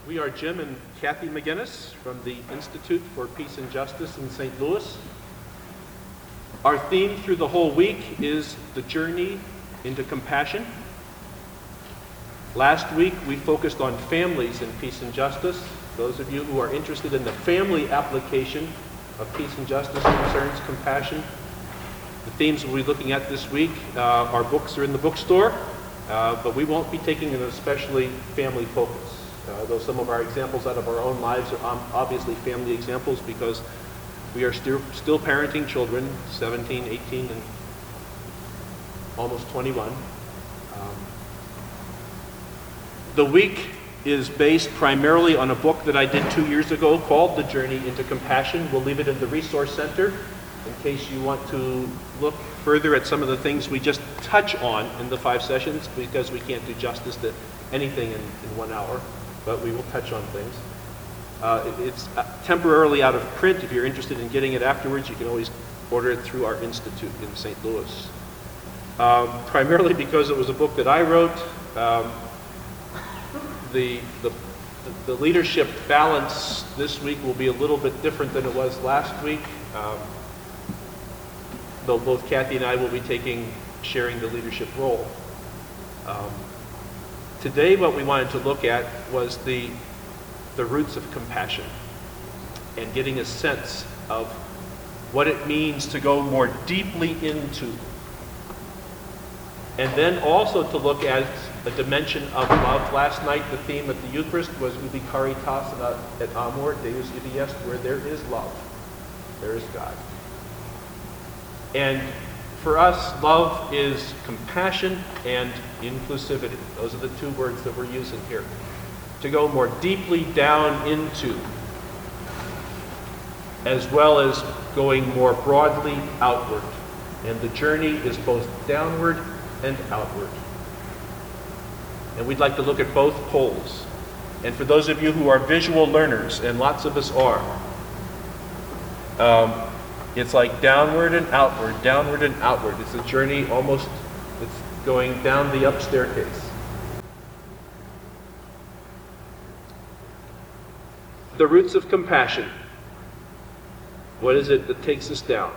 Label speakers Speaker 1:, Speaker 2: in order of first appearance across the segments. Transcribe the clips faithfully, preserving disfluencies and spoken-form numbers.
Speaker 1: We are Jim and Kathy McGinnis from the Institute for Peace and Justice in Saint Louis. Our theme through the whole week is the journey into compassion. Last week we focused on families and peace and justice. Those of you who are interested in the family application of peace and justice concerns compassion. The themes we'll be looking at this week, uh, our books are in the bookstore, uh, but we won't be taking an especially family focus. Uh, though some of our examples out of our own lives are um, obviously family examples because we are still, still parenting children, seventeen, eighteen, and almost twenty-one. Um, the week is based primarily on a book that I did two years ago called The Journey into Compassion. We'll leave it in the Resource Center in case you want to look further at some of the things we just touch on in the five sessions, because we can't do justice to anything in, in one hour. But we will touch on things. Uh, it, it's temporarily out of print. If you're interested in getting it afterwards, you can always order it through our institute in Saint Louis. Um, primarily because it was a book that I wrote. Um, the, the, the leadership balance this week will be a little bit different than it was last week. Um, though both Kathy and I will be taking, sharing the leadership role. Um, Today, what we wanted to look at was the, the roots of compassion and getting a sense of what it means to go more deeply into. And then also to look at a dimension of love. Last night, the theme at the Eucharist was Ubi Caritas et Amor, Deus Ibi Est, where there is love, there is God. And for us, love is compassion and inclusivity. Those are the two words that we're using here. To go more deeply down into, as well as going more broadly outward. And the journey is both downward and outward. And we'd like to look at both poles. And for those of you who are visual learners, and lots of us are, um, it's like downward and outward, downward and outward. It's a journey almost, it's going down the up staircase. The roots of compassion. What is it that takes us down?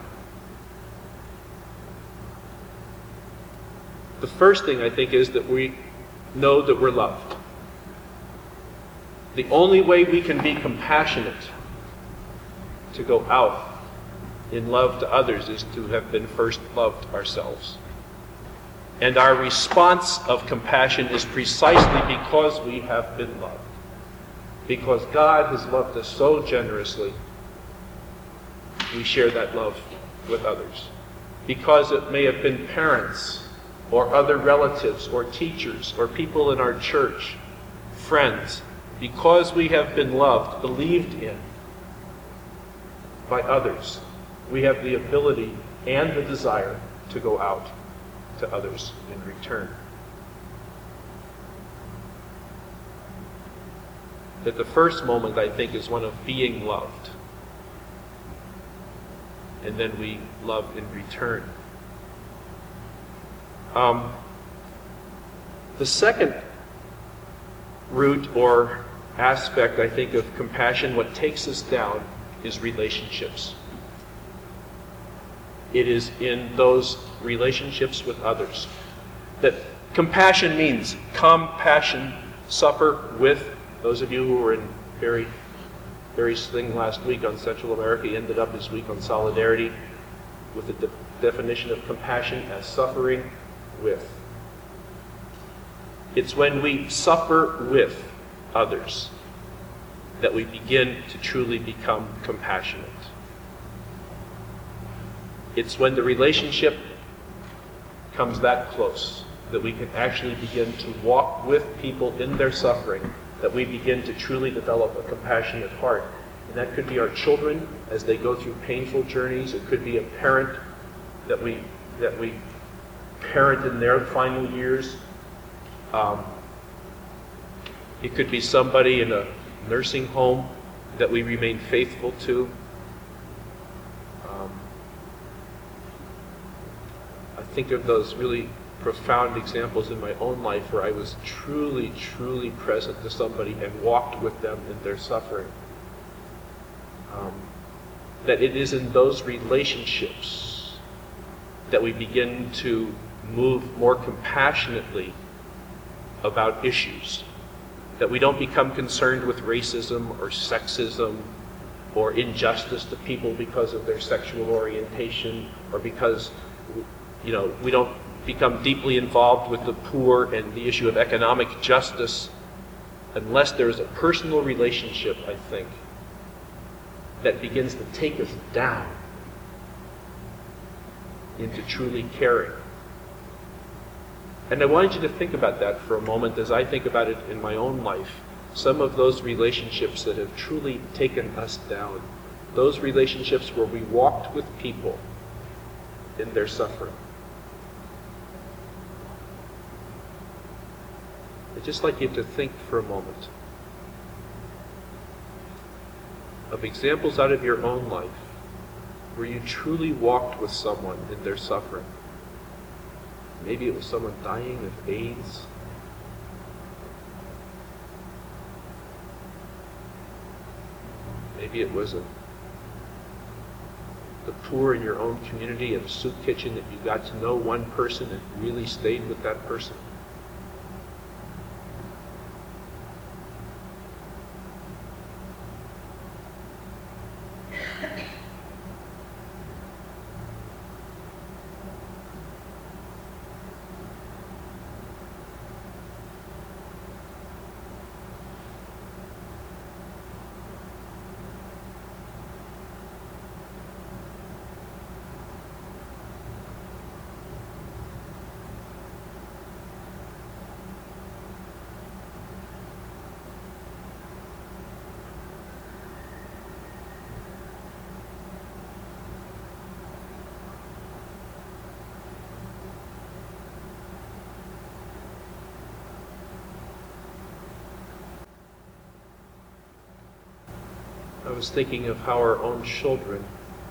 Speaker 1: The first thing I think is that we know that we're loved. The only way we can be compassionate, to go out in love to others, is to have been first loved ourselves. And our response of compassion is precisely because we have been loved. Because God has loved us so generously, we share that love with others. Because it may have been parents, or other relatives, or teachers, or people in our church, friends, because we have been loved, believed in by others, we have the ability and the desire to go out to others in return. That the first moment, I think, is one of being loved. And then we love in return. Um, the second root or aspect, I think, of compassion, what takes us down, is relationships. It is in those relationships with others that compassion means. Compassion, suffer with. Those of you who were in Barry, Barry's thing last week on Central America ended up this week on Solidarity with the de- definition of compassion as suffering with. It's when we suffer with others that we begin to truly become compassionate. It's when the relationship comes that close that we can actually begin to walk with people in their suffering, that we begin to truly develop a compassionate heart. And that could be our children as they go through painful journeys. It could be a parent that we that we parent in their final years. Um, it could be somebody in a nursing home that we remain faithful to. Um, I think of those really profound examples in my own life where I was truly, truly present to somebody and walked with them in their suffering. Um, that it is in those relationships that we begin to move more compassionately about issues. That we don't become concerned with racism or sexism or injustice to people because of their sexual orientation, or because, you know, we don't become deeply involved with the poor and the issue of economic justice unless there's a personal relationship, I think, that begins to take us down into truly caring. And I wanted you to think about that for a moment as I think about it in my own life. Some of those relationships that have truly taken us down. Those relationships where we walked with people in their suffering. I'd just like you to think for a moment of examples out of your own life where you truly walked with someone in their suffering. Maybe it was someone dying of AIDS. Maybe it was a, the poor in your own community at a soup kitchen that you got to know one person and really stayed with that person. I was thinking of how our own children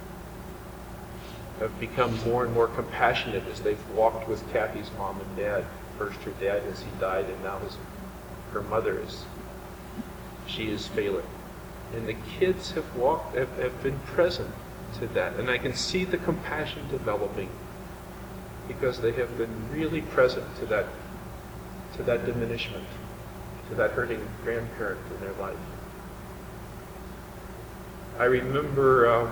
Speaker 1: have become more and more compassionate as they've walked with Kathy's mom and dad. First her dad as he died, and now his, her mother as she is failing. And the kids have walked, have, have been present to that. And I can see the compassion developing because they have been really present to that, to that diminishment, to that hurting grandparent in their life. I remember um,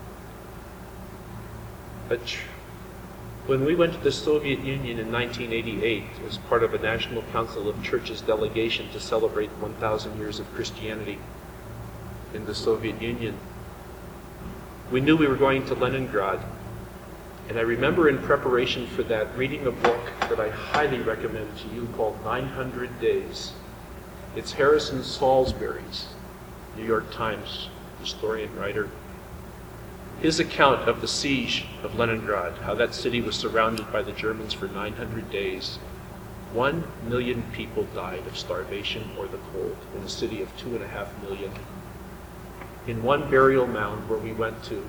Speaker 1: a tr- when we went to the Soviet Union in nineteen eighty-eight as part of a National Council of Churches delegation to celebrate one thousand years of Christianity in the Soviet Union. We knew we were going to Leningrad, and I remember in preparation for that reading a book that I highly recommend to you called nine hundred days. It's Harrison Salisbury's, New York Times historian, writer. His account of the siege of Leningrad, how that city was surrounded by the Germans for nine hundred days. One million people died of starvation or the cold in a city of two and a half million. In one burial mound where we went to,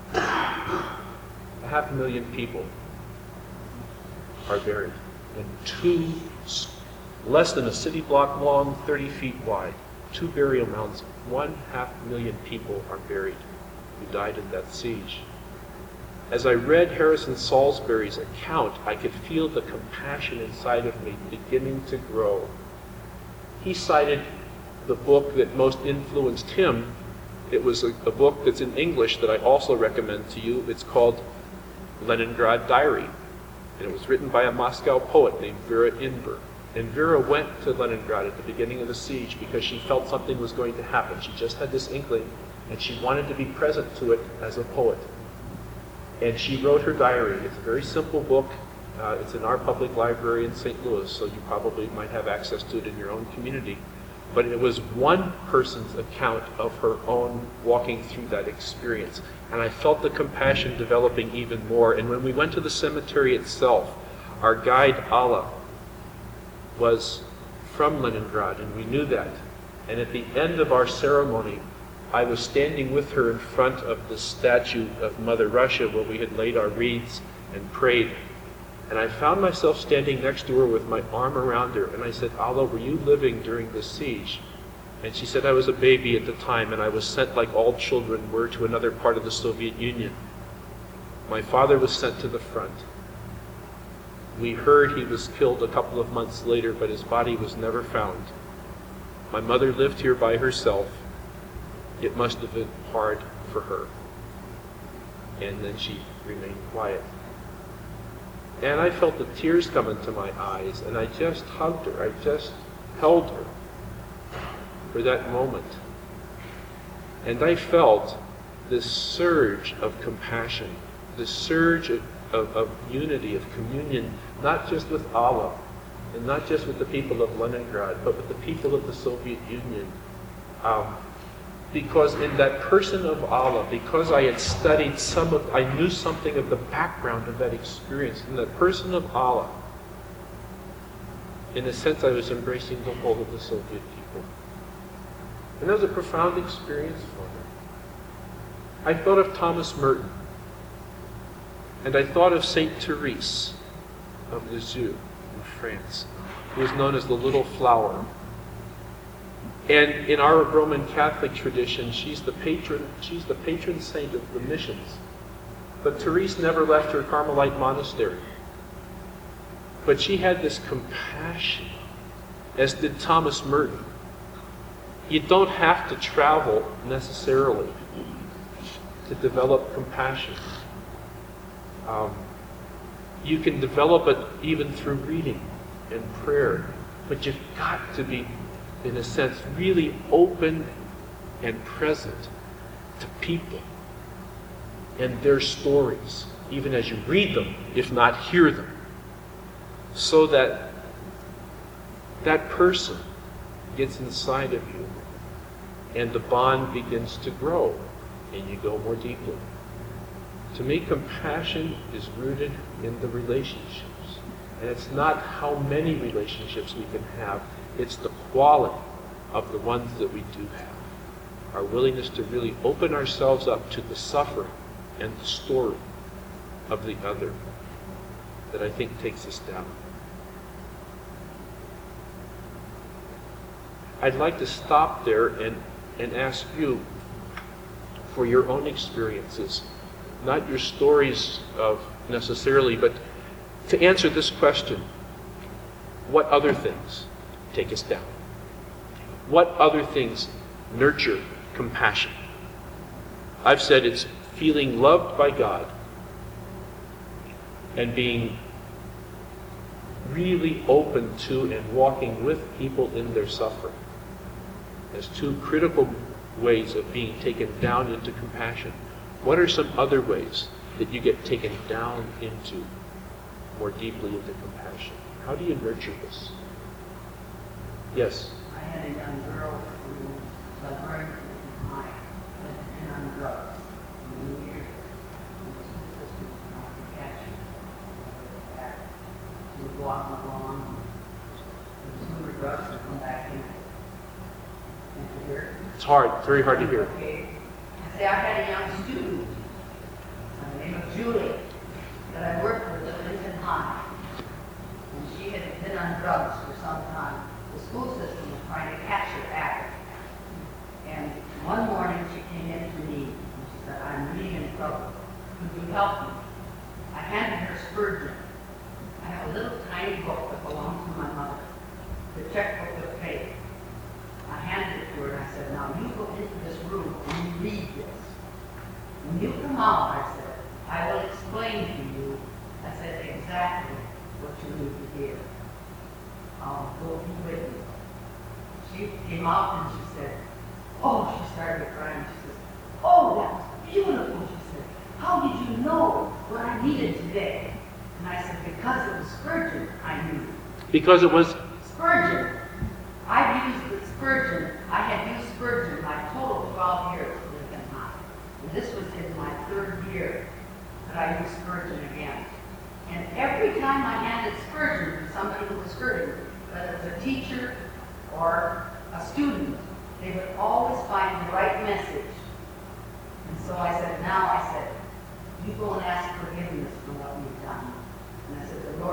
Speaker 1: a half a million people are buried. And two, less than a city block long, thirty feet wide, two burial mounds, one half million people are buried who died in that siege. As I read Harrison Salisbury's account, I could feel the compassion inside of me beginning to grow. He cited the book that most influenced him. It was a, a book that's in English that I also recommend to you. It's called Leningrad Diary, and it was written by a Moscow poet named Vera Inber. And Vera went to Leningrad at the beginning of the siege because she felt something was going to happen. She just had this inkling, and she wanted to be present to it as a poet. And she wrote her diary. It's a very simple book. Uh, it's in our public library in Saint Louis, so you probably might have access to it in your own community. But it was one person's account of her own walking through that experience. And I felt the compassion developing even more. And when we went to the cemetery itself, our guide, Allah, was from Leningrad, and we knew that. And at the end of our ceremony, I was standing with her in front of the statue of Mother Russia where we had laid our wreaths and prayed. And I found myself standing next to her with my arm around her, and I said, "Alla, were you living during the siege?" And she said, "I was a baby at the time, and I was sent like all children were to another part of the Soviet Union. My father was sent to the front. We heard he was killed a couple of months later, but his body was never found. My mother lived here by herself. It must have been hard for her." And then she remained quiet. And I felt the tears come into my eyes, and I just hugged her. I just held her for that moment. And I felt this surge of compassion, this surge of, of, of unity, of communion, not just with Alla, and not just with the people of Leningrad, but with the people of the Soviet Union. Um, because in that person of Alla, because I had studied some of, I knew something of the background of that experience, in that person of Alla, in a sense I was embracing the whole of the Soviet people. And that was a profound experience for me. I thought of Thomas Merton, and I thought of Saint Therese of Lisieux in France, who is known as the Little Flower. And in our Roman Catholic tradition, she's the patron, she's the patron saint of the missions. But Therese never left her Carmelite monastery. But she had this compassion, as did Thomas Merton. You don't have to travel necessarily to develop compassion. Um, you can develop it even through reading and prayer, but you've got to be, in a sense, really open and present to people and their stories, even as you read them, if not hear them, so that that person gets inside of you and the bond begins to grow and you go more deeply. To me, compassion is rooted in the relationships. And it's not how many relationships we can have, it's the quality of the ones that we do have. Our willingness to really open ourselves up to the suffering and the story of the other that I think takes us down. I'd like to stop there and, and ask you for your own experiences, not your stories of necessarily, but to answer this question: what other things take us down? What other things nurture compassion? I've said it's feeling loved by God and being really open to and walking with people in their suffering as two critical ways of being taken down into compassion. What are some other ways that you get taken down into, more deeply into compassion? How do you nurture this? Yes?
Speaker 2: I had a young girl who was very high and on drugs for many years. And the school system was trying to catch her. She would walk along, consume her drugs, and come back in. And to hear.
Speaker 1: It's hard, it's very hard to hear.
Speaker 2: Okay. I say I had a young student by the name of Julie that I worked with at Lincoln High. And she had been on drugs for some time. The school system was trying to catch her at it. And one morning she came in to me and she said, "I'm really in trouble. Could you help me?" I handed her Spurgeon. I have a little tiny book that belongs to my mother, the checkbook of faith. I handed it to her and I said, "Now you go into this room and you read this. When you come out," I said, "I will explain to you," I said, "exactly what you need to hear. I'll go be with you." She came out and she said, oh, she started crying. She said, "Oh, that was beautiful." She said, "How did you know what I needed today?" And I said, "Because it was Spurgeon, I knew."
Speaker 1: Because it was
Speaker 2: Spurgeon. I've used the Spurgeon. I had used Spurgeon my total twelve years at Lincoln High. And this was in my third year that I used Spurgeon again. And every time I handed Spurgeon to somebody who was hurting, whether it was a teacher or a student, they would always find the right message. And so I said, now I said, you go and ask forgiveness for what you've done. And I said, the Lord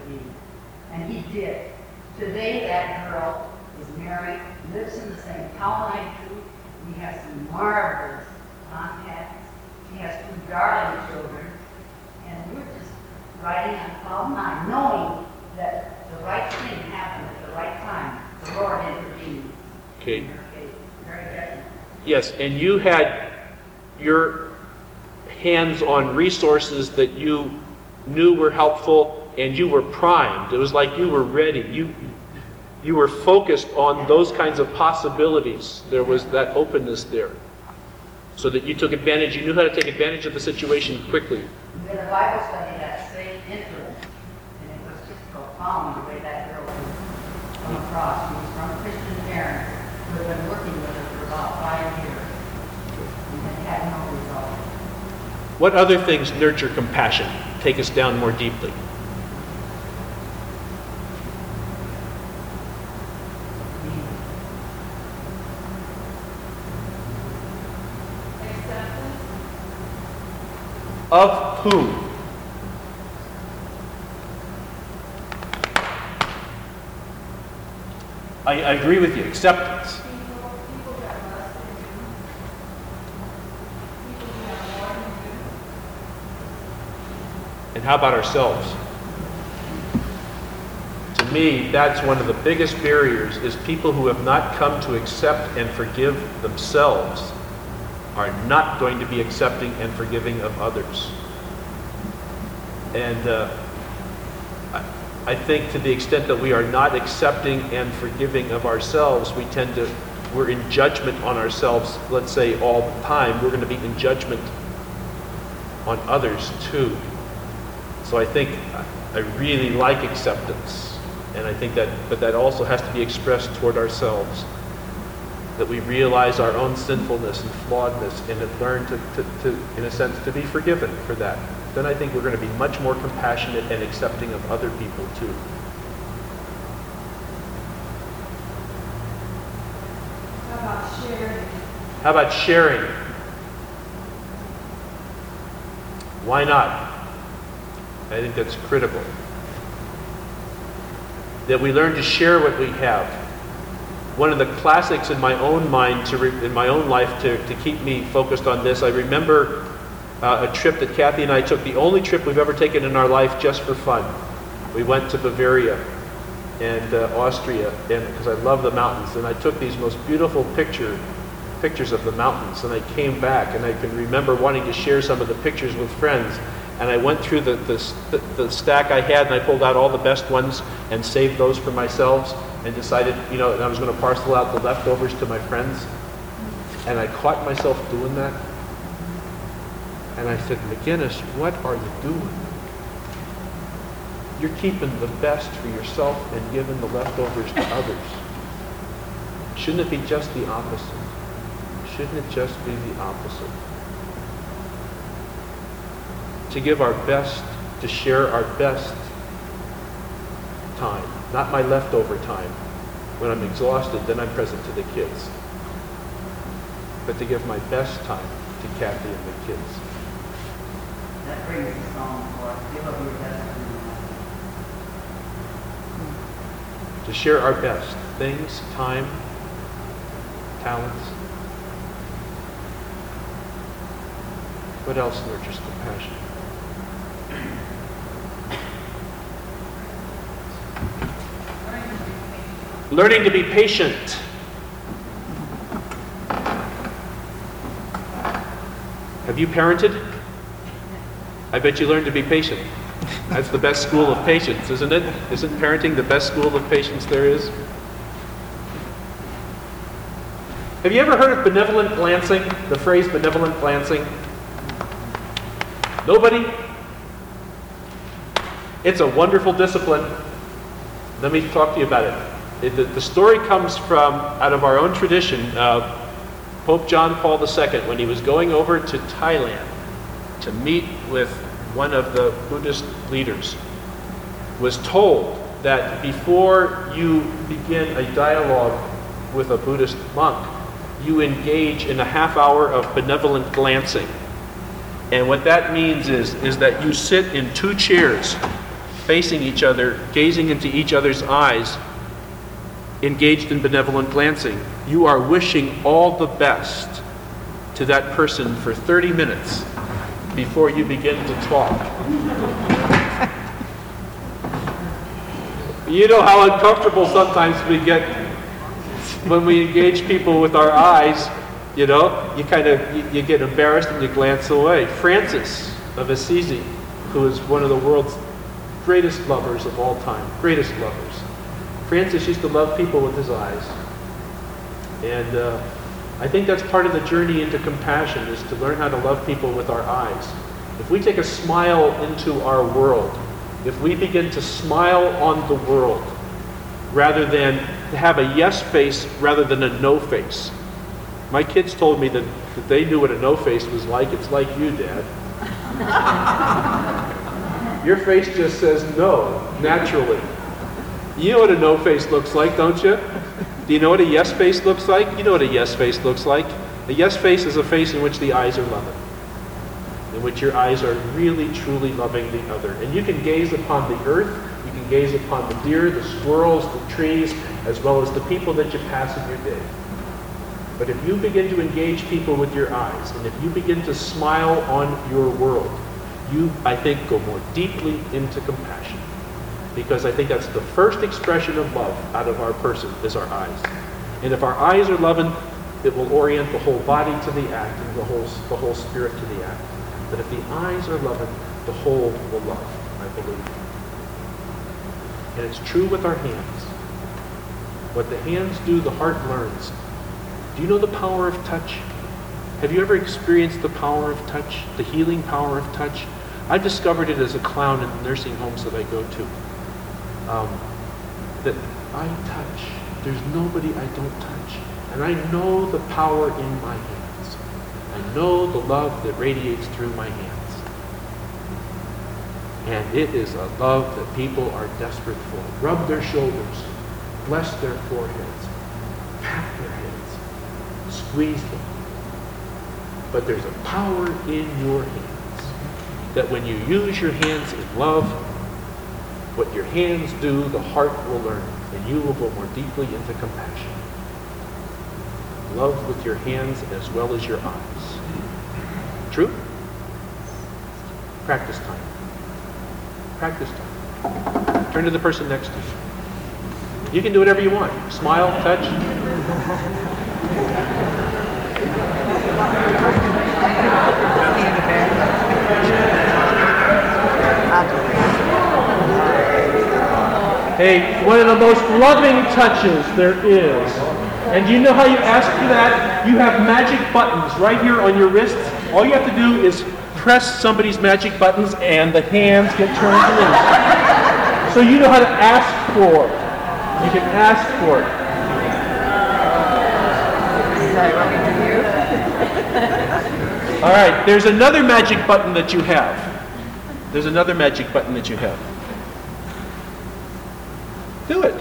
Speaker 2: be. And he did. Today, that girl is married, lives in the same town I do. We have some marvelous contacts. She has two darling children. And we're just riding on cloud nine, knowing that the right thing happened at the right time. The Lord intervened.
Speaker 1: Okay.
Speaker 2: In her case. Very definitely.
Speaker 1: Yes, and you had your hands on resources that you knew were helpful, and you were primed. It was like you were ready. You you were focused on those kinds of possibilities. There was that openness there, so that you took advantage. You knew how to take advantage of the situation quickly.
Speaker 2: We had a Bible study that same interest, and it was just profound the way that girl was come across. She was from a Christian parent who had been working with her for about five years and had had no result.
Speaker 1: What other things nurture compassion? Take us down more deeply. Of whom? I, I agree with you. Acceptance. And how about ourselves? To me, that's one of the biggest barriers, is people who have not come to accept and forgive themselves are not going to be accepting and forgiving of others. And uh, I, I think to the extent that we are not accepting and forgiving of ourselves, we tend to, we're in judgment on ourselves, let's say all the time. We're going to be in judgment on others too. So I think I really like acceptance, and I think that, but that also has to be expressed toward ourselves. That we realize our own sinfulness and flawedness, and have learned to, to, to, in a sense, to be forgiven for that. Then I think we're going to be much more compassionate and accepting of other people too.
Speaker 3: How about sharing?
Speaker 1: How about sharing? Why not? I think that's critical. That we learn to share what we have. One of the classics in my own mind, to re- in my own life, to, to keep me focused on this, I remember uh, a trip that Kathy and I took, the only trip we've ever taken in our life just for fun. We went to Bavaria and uh, Austria, and because I love the mountains, and I took these most beautiful picture, pictures of the mountains, and I came back, and I can remember wanting to share some of the pictures with friends. And I went through the, the, the stack I had, and I pulled out all the best ones and saved those for myself, and decided, you know, and I was going to parcel out the leftovers to my friends. And I caught myself doing that. And I said, McGinnis, what are you doing? You're keeping the best for yourself and giving the leftovers to others. Shouldn't it be just the opposite? Shouldn't it just be the opposite? To give our best, to share our best time, not my leftover time. When I'm exhausted, then I'm present to the kids. But to give my best time to Kathy and the kids.
Speaker 2: That brings the song for us. Give up your best to me.
Speaker 1: To share our best things, time, talents. What else nurtures compassion? Learning to be patient. Have you parented? I bet you learned to be patient. That's the best school of patience, isn't it? Isn't parenting the best school of patience there is? Have you ever heard of benevolent glancing? The phrase benevolent glancing? Nobody? It's a wonderful discipline. Let me talk to you about it. It, the, the story comes from, out of our own tradition, uh, Pope John Paul the Second, when he was going over to Thailand to meet with one of the Buddhist leaders, was told that before you begin a dialogue with a Buddhist monk, you engage in a half hour of benevolent glancing. And what that means is, is that you sit in two chairs facing each other, gazing into each other's eyes, engaged in benevolent glancing, you are wishing all the best to that person for thirty minutes before you begin to talk. You know how uncomfortable sometimes we get when we engage people with our eyes. You know, you kind of, you, you get embarrassed and you glance away. Francis of Assisi, who is one of the world's greatest lovers of all time, greatest lovers. Francis used to love people with his eyes. And uh, I think that's part of the journey into compassion, is to learn how to love people with our eyes. If we take a smile into our world, if we begin to smile on the world, rather than to have a yes face rather than a no face. My kids told me that, that they knew what a no face was like. It's like you, Dad. Your face just says no, naturally. You know what a no face looks like, don't you? Do you know what a yes face looks like? You know what a yes face looks like. A yes face is a face in which the eyes are loving, in which your eyes are really, truly loving the other. And you can gaze upon the earth, you can gaze upon the deer, the squirrels, the trees, as well as the people that you pass in your day. But if you begin to engage people with your eyes, and if you begin to smile on your world, you, I think, go more deeply into compassion. Because I think that's the first expression of love out of our person, is our eyes. And if our eyes are loving, it will orient the whole body to the act and the whole, the whole spirit to the act. But if the eyes are loving, the whole will love, I believe. And it's true with our hands. What the hands do, the heart learns. Do you know the power of touch? Have you ever experienced the power of touch, the healing power of touch? I've discovered it as a clown in the nursing homes that I go to. Um, that I touch. There's nobody I don't touch. And I know the power in my hands. I know the love that radiates through my hands. And it is a love that people are desperate for. Rub their shoulders, bless their foreheads, pat their heads, squeeze them. But there's a power in your hands that when you use your hands in love, what your hands do, the heart will learn, and you will go more deeply into compassion. Love with your hands as well as your eyes. True? Practice time. Practice time. Turn to the person next to you. You can do whatever you want. Smile, touch. Hey, one of the most loving touches there is. And do you know how you ask for that? You have magic buttons right here on your wrists. All you have to do is press somebody's magic buttons and the hands get turned loose. So you know how to ask for it. You can ask for it. All right, there's another magic button that you have. There's another magic button that you have. Do it.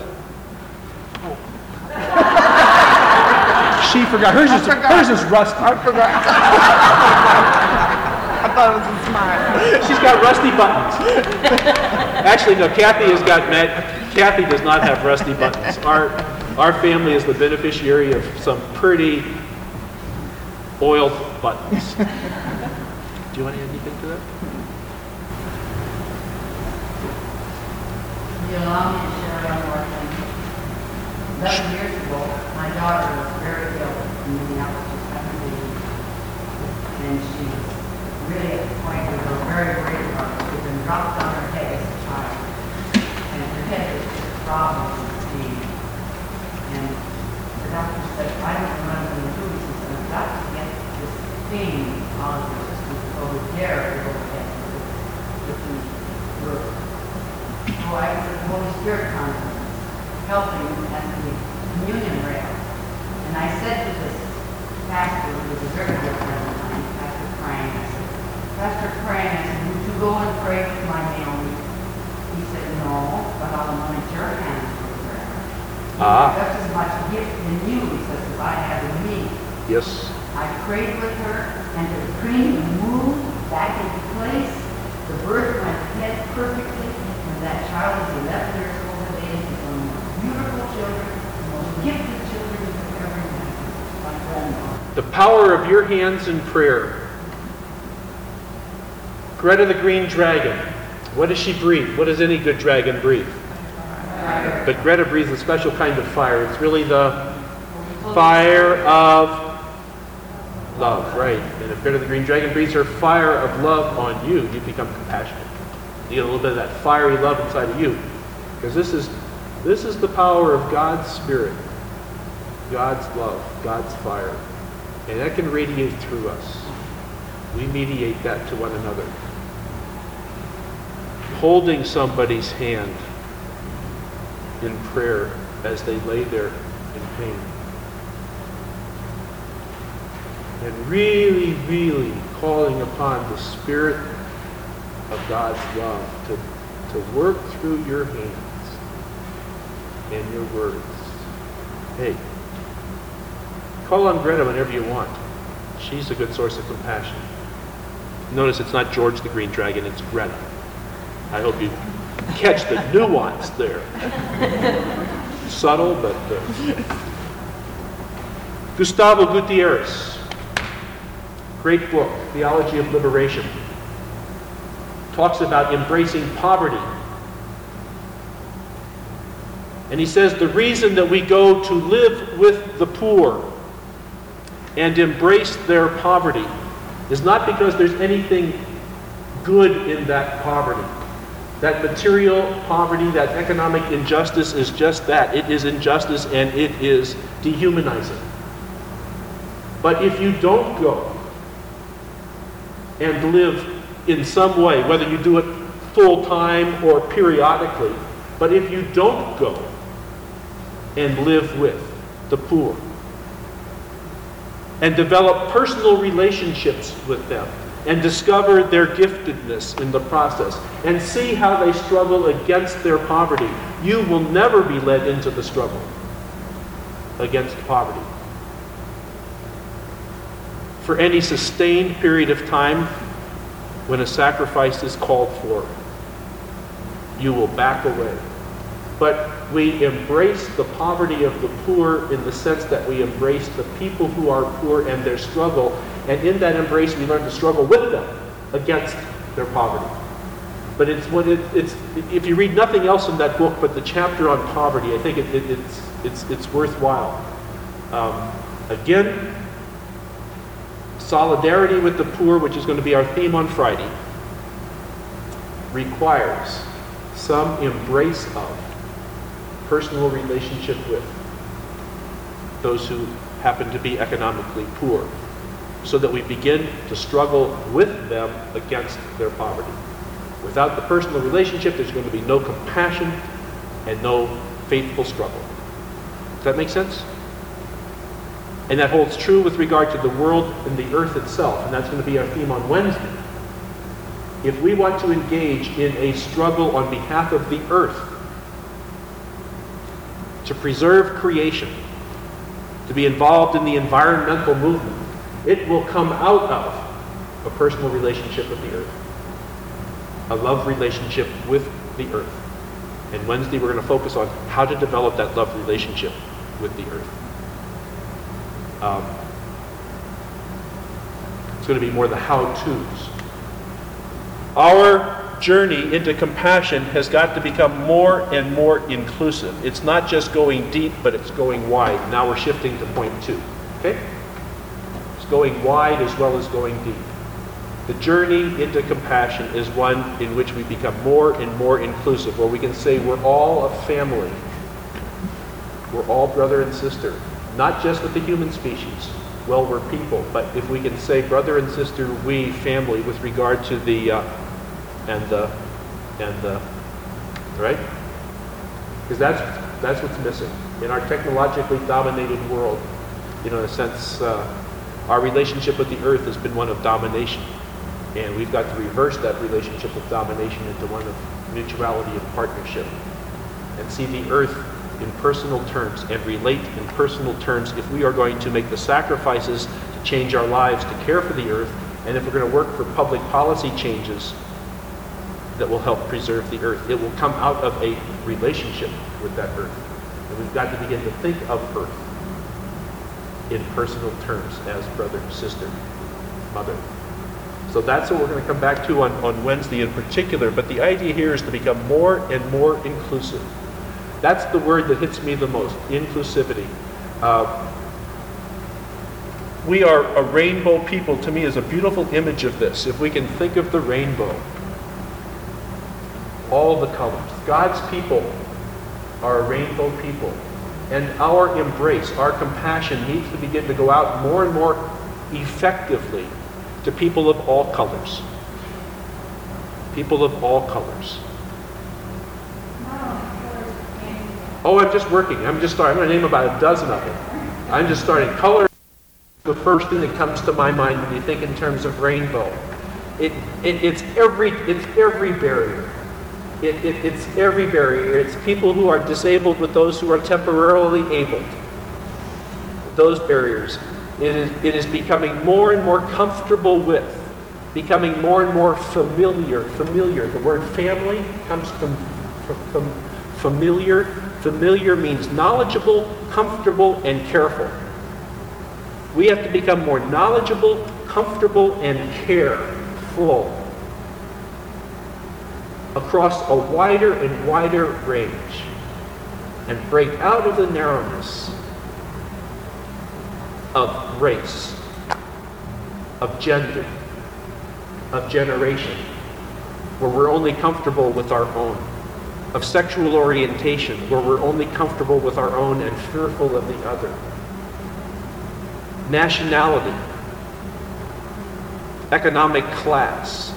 Speaker 1: She forgot. Hers is, hers is rusty.
Speaker 4: I forgot. I thought it was a smile.
Speaker 1: She's got rusty buttons. Actually, no, Kathy has got, mag- Kathy does not have rusty buttons. Our, our family is the beneficiary of some pretty oiled buttons. Do you want to add anything to that?
Speaker 2: You allow me to share one more thing. Eleven years ago, my daughter was very ill in Minneapolis, she's having a baby. And she was really at the point where we were very worried about her. She'd been dropped on her head as a child. And her head was just a problem with pain. And the doctor said, I don't know what I'm going to do. She said, I've got to get this pain out of your system so we dare to go ahead with the work. So I was at the Holy Spirit conference, helping at the communion rail. And I said to this pastor, who was a very good friend of mine, Pastor Crane, I said, Pastor Crane, I said, would you go and pray with my family? He said, no, but I'll anoint your hands for prayer.
Speaker 1: Ah.
Speaker 2: Just as much gift in you, he says, as I have in me.
Speaker 1: Yes.
Speaker 2: I prayed with her, and the cream moved back into place. The birth went ahead perfectly. And that child is eleven years old today, and he's one of the most beautiful children, the most gifted children you could ever imagine. My grandma.
Speaker 1: The power of your hands in prayer. Greta the Green Dragon. What does she breathe? What does any good dragon breathe?
Speaker 2: Fire.
Speaker 1: But Greta breathes a special kind of fire. It's really the fire of love, right? And if Greta the Green Dragon breathes her fire of love on you, you become compassionate. You get a little bit of that fiery love inside of you. Because this is this is the power of God's Spirit, God's love, God's fire. And that can radiate through us. We mediate that to one another. Holding somebody's hand in prayer as they lay there in pain. And really, really calling upon the Spirit of God's love to, to work through your hands and your words. Hey, call on Greta whenever you want. She's a good source of compassion. Notice it's not George the Green Dragon, it's Greta. I hope you catch the nuance there. Subtle, but... Uh. Gustavo Gutierrez. Great book, Theology of Liberation. Talks about embracing poverty. And he says the reason that we go to live with the poor and embrace their poverty is not because there's anything good in that poverty. That material poverty, that economic injustice is just that. It is injustice and it is dehumanizing. But if you don't go and live in some way, whether you do it full time or periodically, but if you don't go and live with the poor and develop personal relationships with them and discover their giftedness in the process and see how they struggle against their poverty, you will never be led into the struggle against poverty. For any sustained period of time, when a sacrifice is called for, you will back away. But we embrace the poverty of the poor in the sense that we embrace the people who are poor and their struggle, and in that embrace we learn to struggle with them against their poverty. But it's when it, it's if you read nothing else in that book but the chapter on poverty, I think it, it, it's it's it's worthwhile. Um, again, solidarity with the poor, which is going to be our theme on Friday, requires some embrace of personal relationship with those who happen to be economically poor, so that we begin to struggle with them against their poverty. Without the personal relationship, there's going to be no compassion and no faithful struggle. Does that make sense? And that holds true with regard to the world and the earth itself, and that's going to be our theme on Wednesday. If we want to engage in a struggle on behalf of the earth, to preserve creation, to be involved in the environmental movement, it will come out of a personal relationship with the earth, a love relationship with the earth. And Wednesday we're going to focus on how to develop that love relationship with the earth. Um, it's going to be more the how-tos. Our journey into compassion has got to become more and more inclusive. It's not just going deep, but it's going wide. Now we're shifting to point two. Okay? It's going wide as well as going deep. The journey into compassion is one in which we become more and more inclusive, where we can say we're all a family. We're all brother and sister. Not just with the human species. Well, we're people, but if we can say brother and sister, we, family, with regard to the uh, and the and the right? Because that's that's what's missing in our technologically dominated world. You know, in a sense, uh, our relationship with the earth has been one of domination, and we've got to reverse that relationship of domination into one of mutuality and partnership, and see the earth in personal terms and relate in personal terms if we are going to make the sacrifices to change our lives to care for the earth, and if we're going to work for public policy changes that will help preserve the earth. It will come out of a relationship with that earth. And we've got to begin to think of earth in personal terms as brother, sister, mother. So that's what we're going to come back to on, on Wednesday in particular. But the idea here is to become more and more inclusive. That's the word that hits me the most, inclusivity. Uh, we are a rainbow people, to me, is a beautiful image of this. If we can think of the rainbow, all the colors. God's people are a rainbow people. And our embrace, our compassion needs to begin to go out more and more effectively to people of all colors. People of all colors. Oh, I'm just working. I'm just starting. I'm going to name about a dozen of them. I'm just starting. Color is the first thing that comes to my mind when you think in terms of rainbow. It, it, it's every it's every barrier. It, it, it's every barrier. It's people who are disabled with those who are temporarily able. Those barriers. It is, it is becoming more and more comfortable with, becoming more and more familiar. Familiar. The word family comes from, from, from familiar. Familiar means knowledgeable, comfortable, and careful. We have to become more knowledgeable, comfortable, and careful across a wider and wider range, and break out of the narrowness of race, of gender, of generation, where we're only comfortable with our own, of sexual orientation, where we're only comfortable with our own and fearful of the other, nationality, economic class,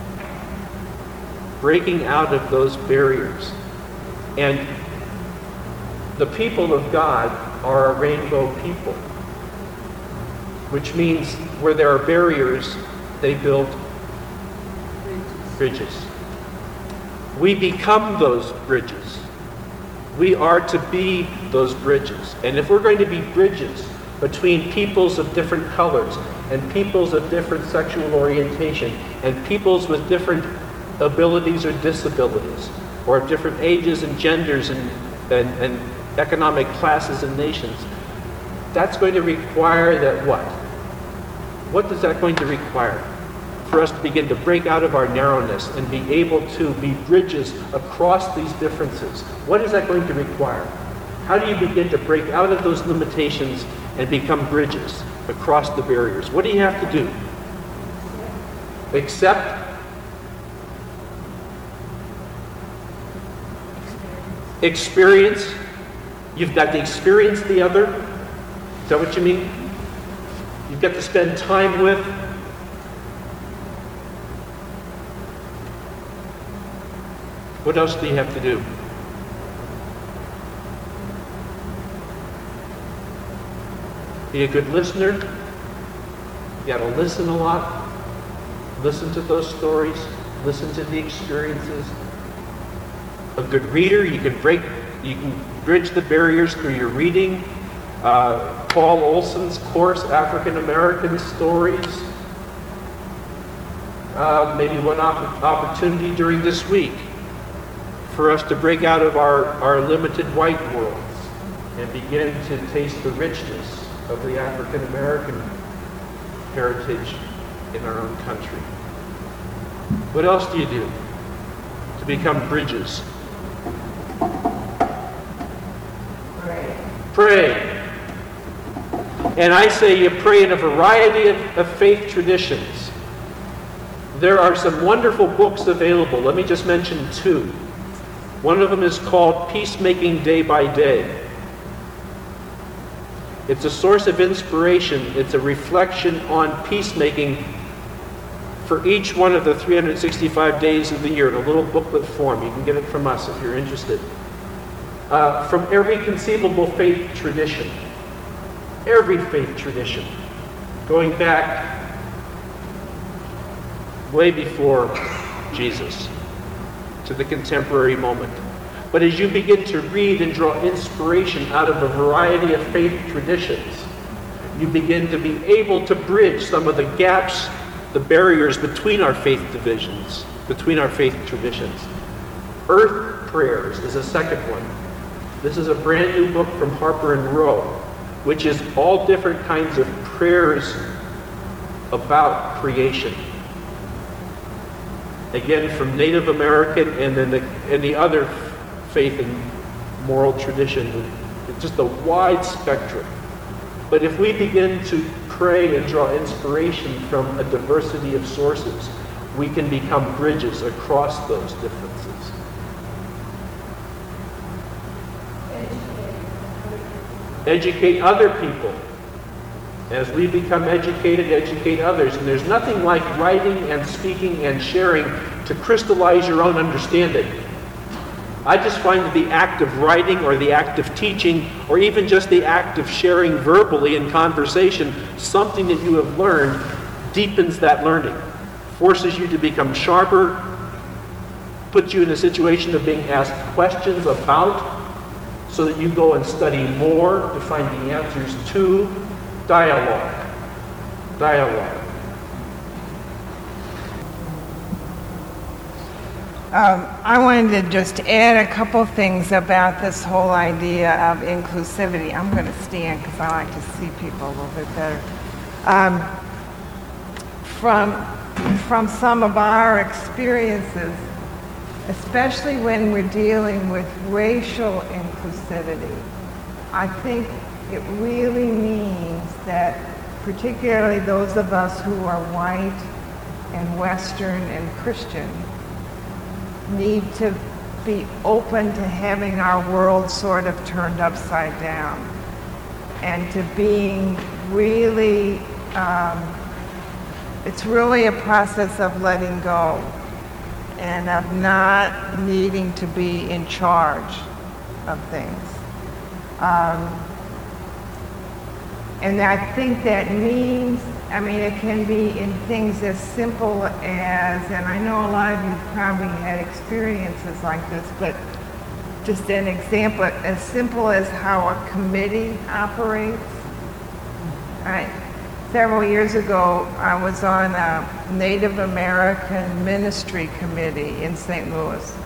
Speaker 1: breaking out of those barriers. And the people of God are a rainbow people, which means where there are barriers, they build bridges. We become those bridges. We are to be those bridges. And if we're going to be bridges between peoples of different colors and peoples of different sexual orientation and peoples with different abilities or disabilities, or of different ages and genders and, and, and economic classes and nations, that's going to require that what? What is that going to require? For us to begin to break out of our narrowness and be able to be bridges across these differences. What is that going to require? How do you begin to break out of those limitations and become bridges across the barriers? What do you have to do? Accept. Experience. You've got to experience the other. Is that what you mean? You've got to spend time with. What else do you have to do? Be a good listener. You got to listen a lot. Listen to those stories. Listen to the experiences. A good reader. You can break, you can bridge the barriers through your reading. Uh, Paul Olson's course, African American Stories. Uh, maybe one op- opportunity during this week for us to break out of our, our limited white worlds and begin to taste the richness of the African American heritage in our own country. What else do you do to become bridges?
Speaker 2: Pray.
Speaker 1: Pray. And I say you pray in a variety of, of faith traditions. There are some wonderful books available. Let me just mention two. One of them is called Peacemaking Day by Day. It's a source of inspiration. It's a reflection on peacemaking for each one of the three hundred sixty-five days of the year in a little booklet form. You can get it from us if you're interested. Uh, from every conceivable faith tradition. Every faith tradition. Going back way before Jesus to the contemporary moment. But as you begin to read and draw inspiration out of a variety of faith traditions, you begin to be able to bridge some of the gaps, the barriers between our faith divisions, between our faith traditions. Earth Prayers is a second one. This is a brand new book from Harper and Row, which is all different kinds of prayers about creation. Again, from Native American and then the, and the other faith and moral tradition. It's just a wide spectrum. But if we begin to pray and draw inspiration from a diversity of sources, we can become bridges across those differences. Educate other people. As we become educated, educate others. And there's nothing like writing and speaking and sharing to crystallize your own understanding. I just find that the act of writing or the act of teaching or even just the act of sharing verbally in conversation something that you have learned deepens that learning, forces you to become sharper, puts you in a situation of being asked questions about, so that you go and study more to find the answers to. Dialogue. Dialogue.
Speaker 4: Um, I wanted to just add a couple things about this whole idea of inclusivity. I'm going to stand because I like to see people a little bit better. Um, from, from some of our experiences, especially when we're dealing with racial inclusivity, I think it really means that particularly those of us who are white and Western and Christian need to be open to having our world sort of turned upside down and to being really, um, it's really a process of letting go and of not needing to be in charge of things. Um, and I think that means, I mean, it can be in things as simple as, and I know a lot of you probably had experiences like this, but just an example, as simple as how a committee operates. All right. Several years ago, I was on a Native American ministry committee in Saint Louis.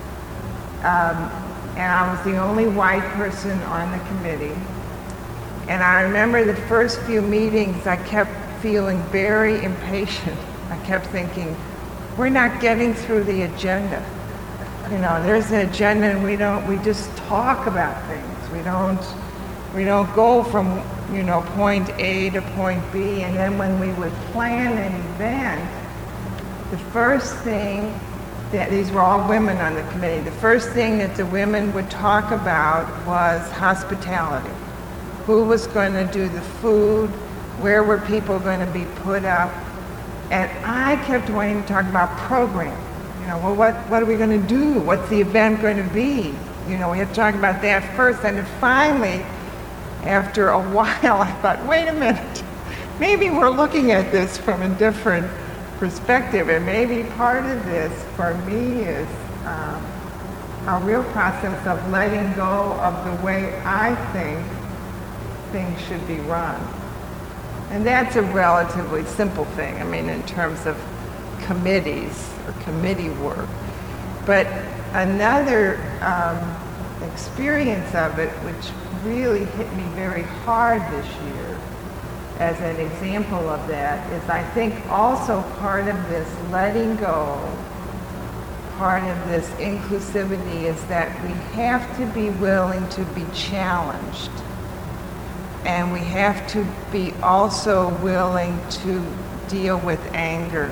Speaker 4: Um, and I was the only white person on the committee. And I remember the first few meetings, I kept feeling very impatient. I kept thinking, we're not getting through the agenda. You know, there's an agenda and we don't, we just talk about things. We don't, we don't go from, you know, point A to point B. And then when we would plan an event, the first thing that, these were all women on the committee, the first thing that the women would talk about was hospitality. Who was going to do the food? Where were people going to be put up? And I kept wanting to talk about program. You know, well, what, what are we going to do? What's the event going to be? You know, we had to talk about that first. And then finally, after a while, I thought, wait a minute. Maybe we're looking at this from a different perspective. And maybe part of this, for me, is um, a real process of letting go of the way I think things should be run. And that's a relatively simple thing, I mean, in terms of committees or committee work. But another um, experience of it, which really hit me very hard this year as an example of that, is I think also part of this letting go, part of this inclusivity is that we have to be willing to be challenged. And we have to be also willing to deal with anger.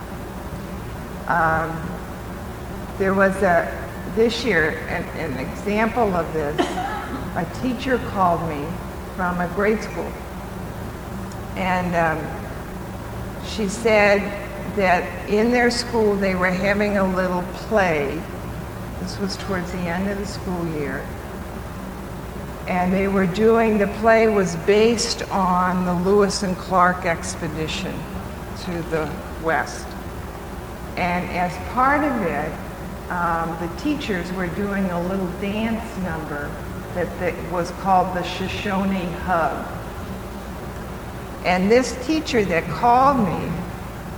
Speaker 4: Um, there was a, this year, an, an example of this. A teacher called me from a grade school. And um, she said that in their school they were having a little play. This was towards the end of the school year. And they were doing, the play was based on the Lewis and Clark expedition to the west. And as part of it, um, the teachers were doing a little dance number that, that was called the Shoshone Hug. And this teacher that called me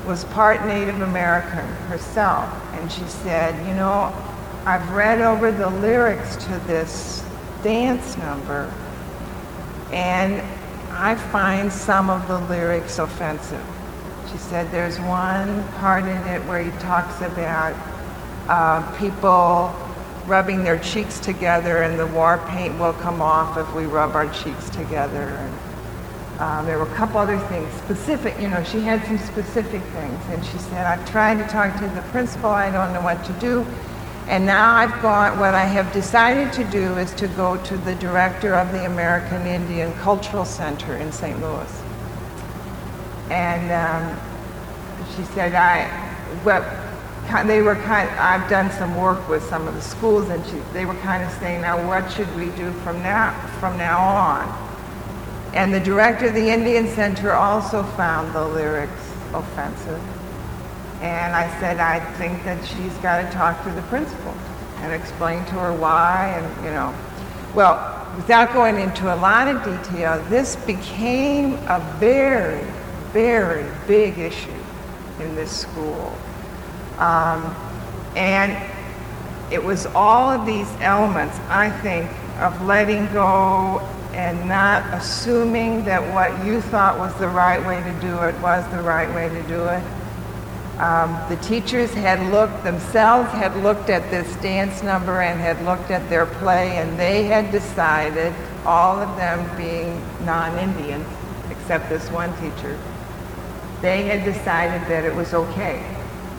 Speaker 4: was part Native American herself, and she said, you know, I've read over the lyrics to this dance number, and I find some of the lyrics offensive. She said there's one part in it where he talks about uh, people rubbing their cheeks together and the war paint will come off if we rub our cheeks together. And um, there were a couple other things, specific, you know, she had some specific things. And she said, I've tried to talk to the principal, I don't know what to do. And now I've gone, what I have decided to do is to go to the director of the American Indian Cultural Center in Saint Louis. And um, she said, I, well, they were kind I've done some work with some of the schools, and she, they were kind of saying, now what should we do from now, from now on? And the director of the Indian Center also found the lyrics offensive. And I said, I think that she's got to talk to the principal and explain to her why, and you know. Well, without going into a lot of detail, this became a very, very big issue in this school. Um, and it was all of these elements, I think, of letting go and not assuming that what you thought was the right way to do it was the right way to do it. Um, the teachers had looked, themselves had looked at this dance number and had looked at their play, and they had decided, all of them being non-Indian, except this one teacher, they had decided that it was okay.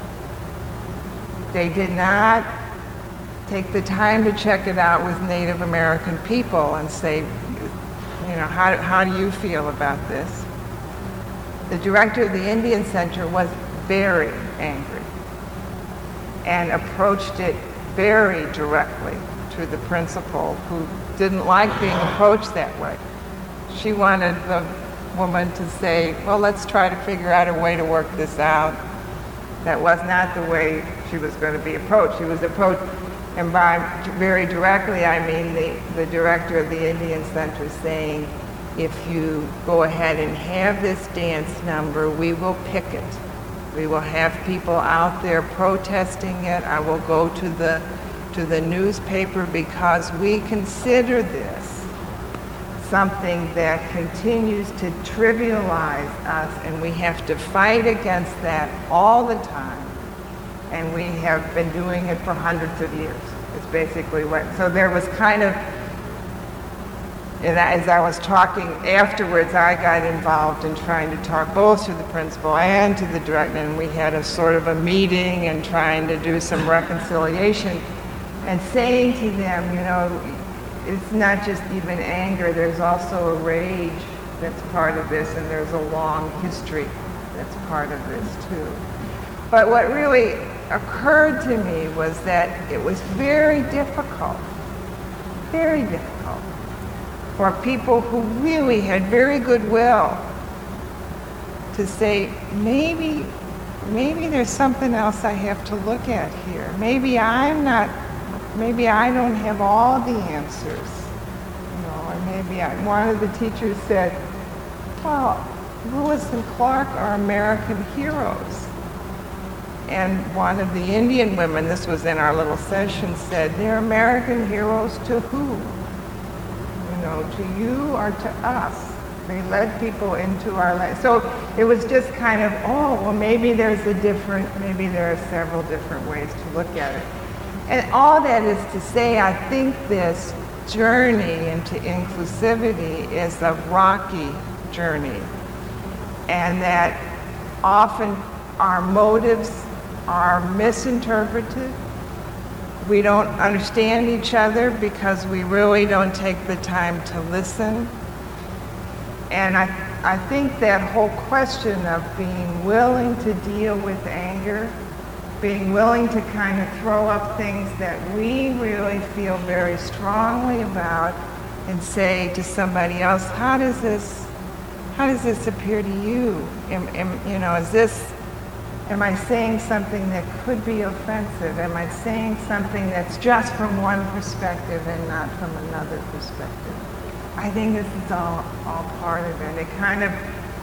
Speaker 4: They did not take the time to check it out with Native American people and say, you know, how, how do you feel about this? The director of the Indian Center was very angry and approached it very directly to the principal, who didn't like being approached that way. She wanted the woman to say, well, let's try to figure out a way to work this out. That was not the way she was going to be approached. She was approached, and by very directly, I mean the, the director of the Indian Center saying, if you go ahead and have this dance number, we will picket. We will have people out there protesting it. I will go to the, to the newspaper, because we consider this something that continues to trivialize us, and we have to fight against that all the time. And we have been doing it for hundreds of years. It's basically what, so there was kind of, and as I was talking afterwards, I got involved in trying to talk both to the principal and to the director, and we had a sort of a meeting and trying to do some reconciliation and saying to them, you know, it's not just even anger, there's also a rage that's part of this, and there's a long history that's part of this too. But what really occurred to me was that it was very difficult, very difficult for people who really had very good will to say, maybe, maybe there's something else I have to look at here. Maybe I'm not, maybe I don't have all the answers. You know, or maybe I, one of the teachers said, well, Lewis and Clark are American heroes. And one of the Indian women, this was in our little session, said, they're American heroes to who? You know, to you or to us? They led people into our life. So it was just kind of, oh, well, maybe there's a different, maybe there are several different ways to look at it. And all that is to say, I think this journey into inclusivity is a rocky journey, and that often our motives are misinterpreted. We don't understand each other because we really don't take the time to listen. And I, I think that whole question of being willing to deal with anger, being willing to kind of throw up things that we really feel very strongly about and say to somebody else, how does this, how does this appear to you? Am, am, you know, is this, am I saying something that could be offensive? Am I saying something that's just from one perspective and not from another perspective? I think this is all, all part of it. It kind of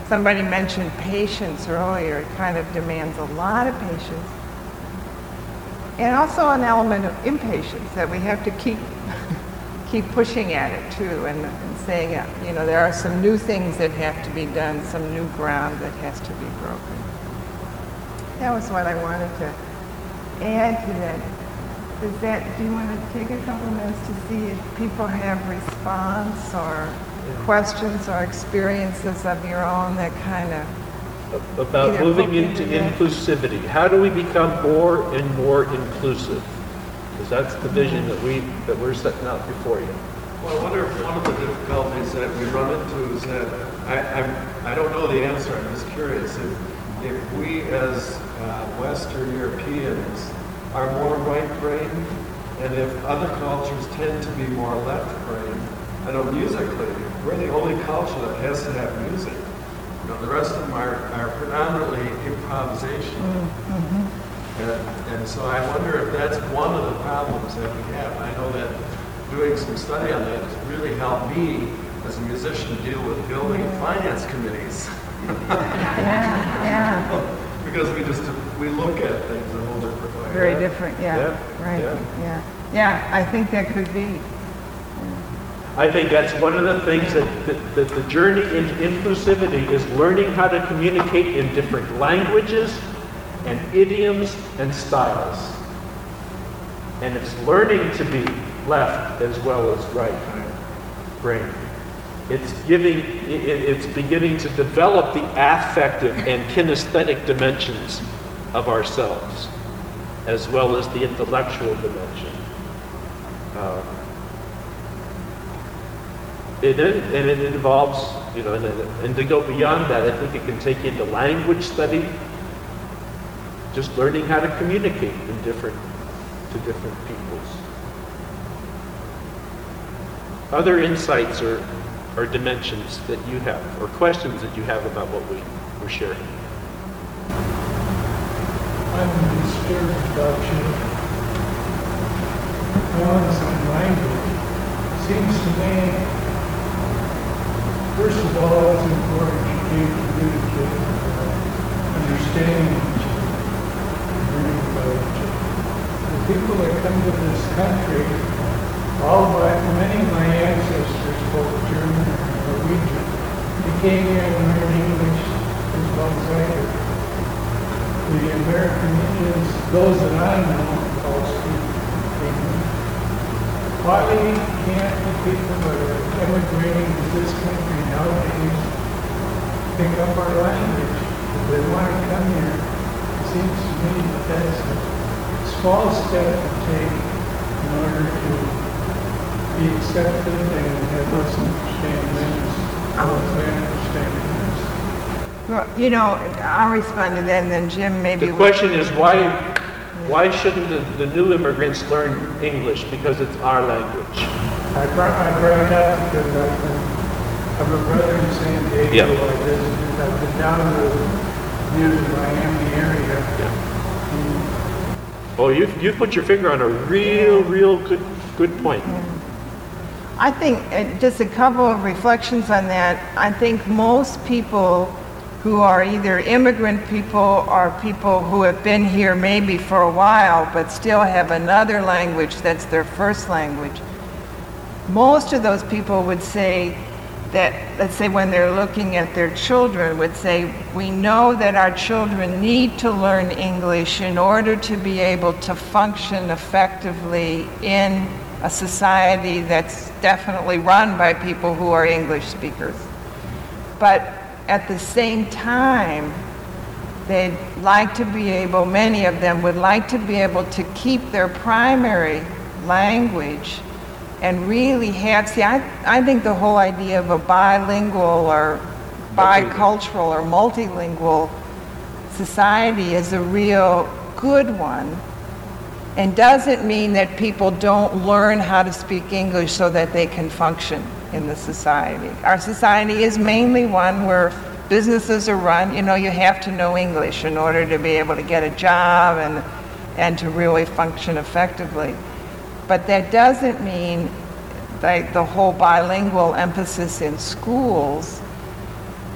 Speaker 4: somebody mentioned patience earlier. It kind of demands a lot of patience. And also an element of impatience that we have to keep keep pushing at it too, and, and saying, uh, you know, there are some new things that have to be done, some new ground that has to be broken. That was what I wanted to add to that. Does that, do you want to take a couple minutes to see if people have response or questions or experiences of your own that kind of...
Speaker 1: About
Speaker 4: Either
Speaker 1: moving
Speaker 4: hook
Speaker 1: into
Speaker 4: into that.
Speaker 1: inclusivity. How do we become more and more inclusive? Because that's the vision that we, that we're setting out before you.
Speaker 5: Well, I wonder if one of the difficulties that we run into is that, I, I'm, I don't know the answer, I'm just curious, if, if we as uh, Western Europeans are more right-brained, and if other cultures tend to be more left-brained, I know musically, we're the only culture that has to have music. You know, the rest of them are, are predominantly improvisation.
Speaker 4: Mm-hmm.
Speaker 5: And, and so I wonder if that's one of the problems that we have. I know that doing some study on that has really helped me as a musician deal with building and finance committees.
Speaker 4: Yeah, yeah.
Speaker 5: Because we just, we look at things a whole different way.
Speaker 4: Very different, yeah.
Speaker 1: Yeah,
Speaker 4: Right,
Speaker 1: yeah.
Speaker 4: yeah. Yeah, I think that could be.
Speaker 1: I think that's one of the things that, that, that the journey into inclusivity is learning how to communicate in different languages and idioms and styles. And it's learning to be left as well as right brain. It's giving, it, it's beginning to develop the affective and kinesthetic dimensions of ourselves, as well as the intellectual dimension. Uh, it, and it involves, you know, and, and to go beyond that, I think it can take you into language study, just learning how to communicate in different, to different peoples. Other insights or, or dimensions that you have, or questions that you have about what we were sharing.
Speaker 6: I'm disturbed about you. Balance on language. Seems to me, first of all, it's important to communicate, understanding each other, learning about each other. The people that come to this country, all my, many of my ancestors spoke German or Norwegian. They came here and learned English as well as I did. The American Indians, those that I know, all speak English. Why can't the people that are emigrating to this country nowadays pick up our language? If they want to come here, it seems to me that that's a small step to take in order to be accepted and have us understand them as well as they understand us.
Speaker 4: Well, you know, I'll respond to that, and then Jim maybe...
Speaker 1: The question is why, why shouldn't the, the new immigrants learn English? Because it's our language.
Speaker 6: I brought, I brought it up because I've been, I have a brother in San Diego.
Speaker 1: Yeah.
Speaker 6: I visited, I've been down to near the Miami area.
Speaker 1: Yeah. Oh, you you put your finger on a real, real good good point.
Speaker 4: I think, uh, just a couple of reflections on that. I think most people who are either immigrant people or people who have been here maybe for a while but still have another language that's their first language, most of those people would say that, let's say when they're looking at their children, would say, we know that our children need to learn English in order to be able to function effectively in a society that's definitely run by people who are English speakers. But at the same time, they'd like to be able, many of them would like to be able to keep their primary language and really have, see, I, I think the whole idea of a bilingual or bicultural or multilingual society is a real good one, and doesn't mean that people don't learn how to speak English so that they can function in the society. Our society is mainly one where businesses are run, you know, you have to know English in order to be able to get a job and, and to really function effectively. But that doesn't mean like the whole bilingual emphasis in schools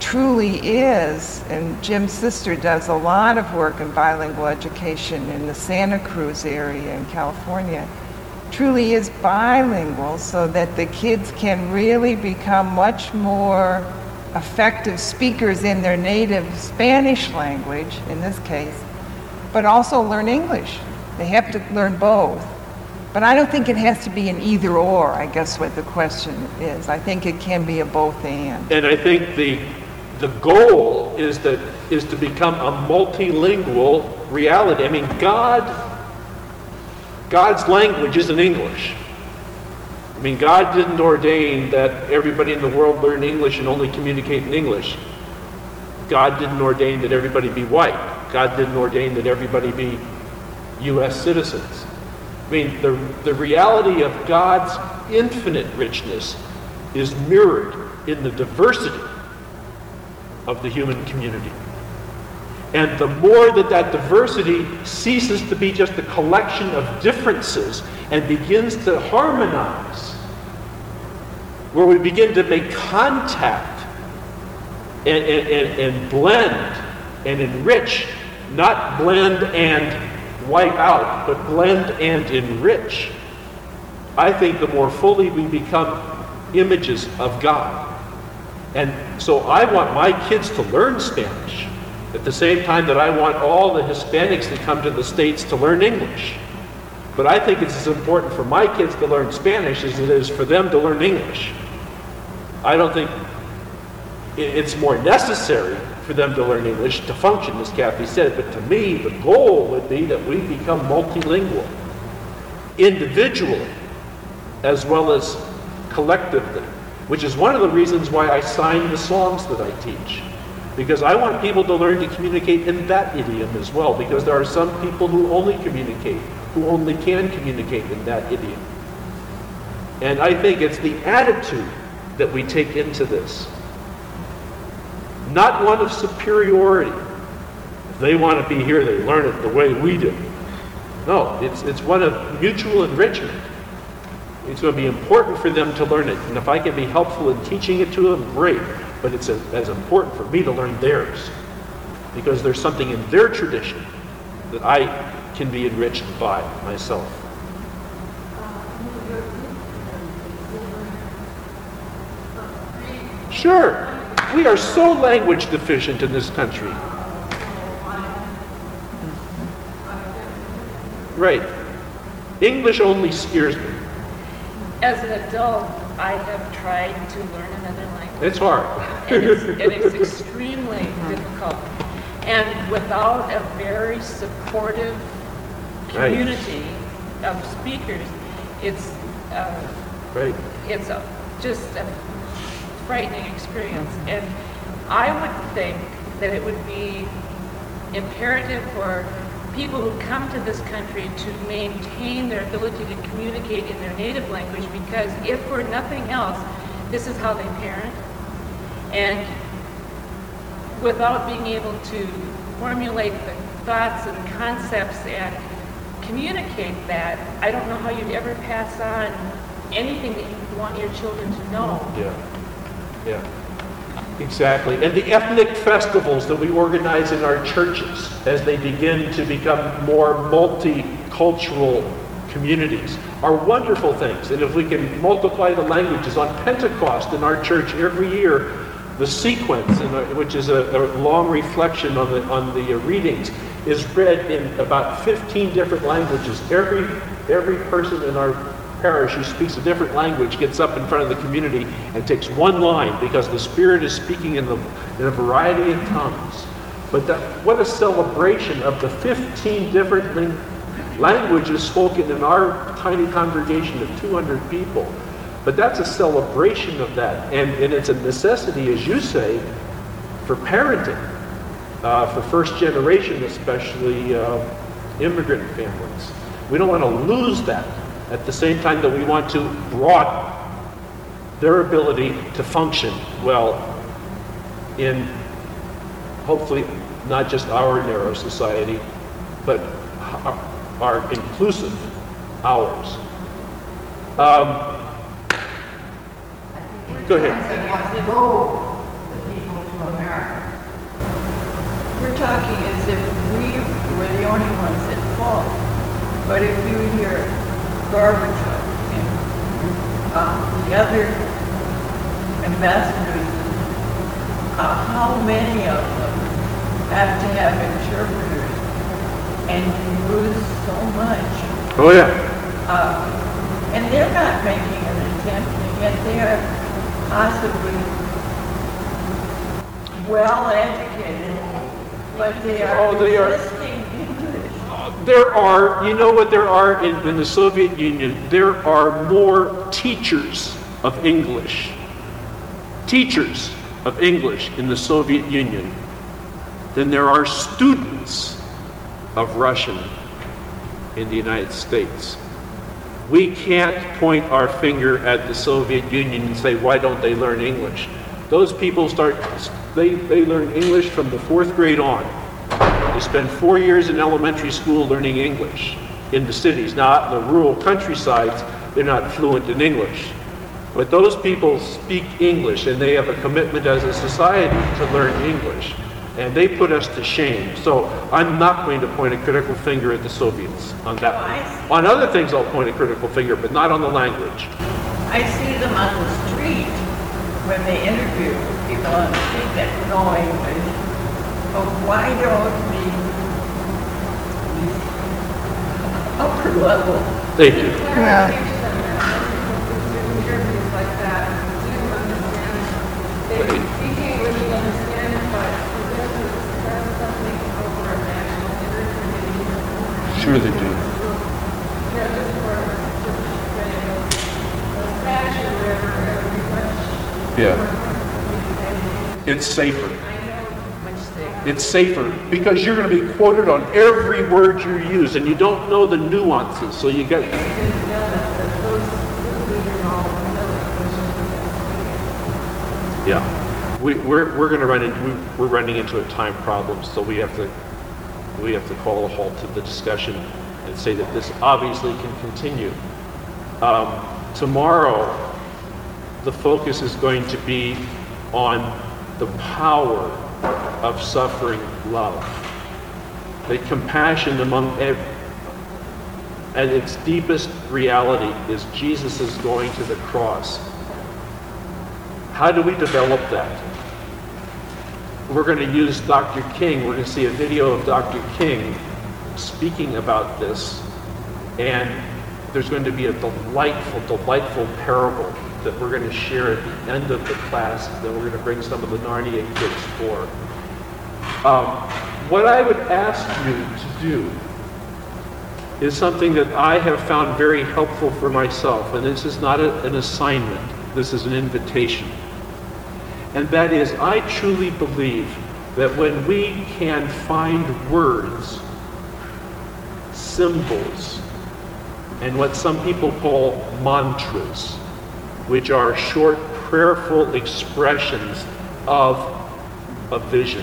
Speaker 4: truly is, and Jim's sister does a lot of work in bilingual education in the Santa Cruz area in California, truly is bilingual so that the kids can really become much more effective speakers in their native Spanish language, in this case, but also learn English. They have to learn both. But I don't think it has to be an either or, I guess what the question is. I think it can be a both and.
Speaker 1: And I think the the goal is that is to become a multilingual reality. I mean, God God's language isn't English. I mean, God didn't ordain that everybody in the world learn English and only communicate in English. God didn't ordain that everybody be white. God didn't ordain that everybody be U S citizens. I mean, the, the reality of God's infinite richness is mirrored in the diversity of the human community. And the more that that diversity ceases to be just a collection of differences and begins to harmonize, where we begin to make contact and, and, and, and blend and enrich, not blend and wipe out, but blend and enrich, I think the more fully we become images of God. And so I want my kids to learn Spanish at the same time that I want all the Hispanics that come to the States to learn English. But I think it's as important for my kids to learn Spanish as it is for them to learn English. I don't think it's more necessary for them to learn English to function, as Kathy said, but to me, the goal would be that we become multilingual, individually, as well as collectively, which is one of the reasons why I sign the songs that I teach. Because I want people to learn to communicate in that idiom as well, because there are some people who only communicate, who only can communicate in that idiom. And I think it's the attitude that we take into this. Not one of superiority. If they want to be here, they learn it the way we do. No, it's, it's one of mutual enrichment. It's going to be important for them to learn it. And if I can be helpful in teaching it to them, great. But it's a, as important for me to learn theirs. Because there's something in their tradition that I can be enriched by myself. Sure. We are so language deficient in this country. Right. English only scares me.
Speaker 7: As an adult, I have tried to learn another language.
Speaker 1: It's hard.
Speaker 7: And it's, and it's extremely difficult. And without a very supportive
Speaker 1: Right.
Speaker 7: community of speakers, it's uh,
Speaker 1: Right.
Speaker 7: it's a, just a frightening experience. And I would think that it would be imperative for people who come to this country to maintain their ability to communicate in their native language, because if for nothing else, this is how they parent. And without being able to formulate the thoughts and concepts and communicate that, I don't know how you'd ever pass on anything that you want your children to know.
Speaker 1: Yeah. Yeah. Exactly. And the ethnic festivals that we organize in our churches as they begin to become more multicultural communities are wonderful things. And if we can multiply the languages, on Pentecost in our church every year, the sequence, in a, which is a, a long reflection on the on the readings, is read in about fifteen different languages. Every every person in our parish who speaks a different language gets up in front of the community and takes one line, because the Spirit is speaking in the in a variety of tongues. But that, what a celebration of the fifteen different ling- languages spoken in our tiny congregation of two hundred people. But that's a celebration of that, and, and it's a necessity, as you say, for parenting, uh, for first generation, especially uh, immigrant families. We don't want to lose that at the same time that we want to broaden their ability to function well in, hopefully, not just our narrow society, but our, our inclusive ours. Um, go ahead.
Speaker 2: You have to know the people to
Speaker 8: America. We're talking as if we were the only ones at fault. But if you hear Gorbachev and uh, the other ambassadors, uh, how many of them have to have interpreters, and you lose so much.
Speaker 1: Oh, yeah.
Speaker 8: Uh, and they're not making an attempt, and yet they are possibly well-educated, but they are
Speaker 1: Oh, they are-
Speaker 8: resisting English.
Speaker 1: There are, you know what there are in, in the Soviet Union? There are more teachers of English, teachers of English in the Soviet Union than there are students of Russian in the United States. We can't point our finger at the Soviet Union and say, why don't they learn English? Those people start, they, they learn English from the fourth grade on. They spend four years in elementary school learning English in the cities. Now, in the rural countrysides, they're not fluent in English. But those people speak English, and they have a commitment as a society to learn English. And they put us to shame. So I'm not going to point a critical finger at the Soviets on that one. On other things, I'll point a critical finger, but not on the language.
Speaker 8: I see them on the street when they interview people on the street that know English. But why don't the upper level?
Speaker 1: Thank you.
Speaker 4: Well,
Speaker 3: Interviews like that do understand. They speak English, they understand it, but for them to express something over a national interview,
Speaker 1: Sure they do.
Speaker 3: they're just for just saying a Spanish or whatever, every much.
Speaker 1: Yeah. It's safer.
Speaker 3: I know much safer.
Speaker 1: It's safer because you're going to be quoted on every word you use, and you don't know the nuances. So you get. Yeah, we, we're we're going to run into we're running into a time problem, so we have to we have to call a halt to the discussion and say that this obviously can continue. Um, tomorrow, the focus is going to be on the power of suffering love, the compassion among every. At its deepest reality is Jesus is going to the cross. How do we develop that? We're going to use Doctor King. We're going to see a video of Doctor King speaking about this. And there's going to be a delightful, delightful parable that we're going to share at the end of the class that we're going to bring some of the Narnia kids for. Um, what I would ask you to do is something that I have found very helpful for myself, and this is not a, an assignment, this is an invitation. And that is, I truly believe that when we can find words, symbols, and what some people call mantras, which are short, prayerful expressions of a vision,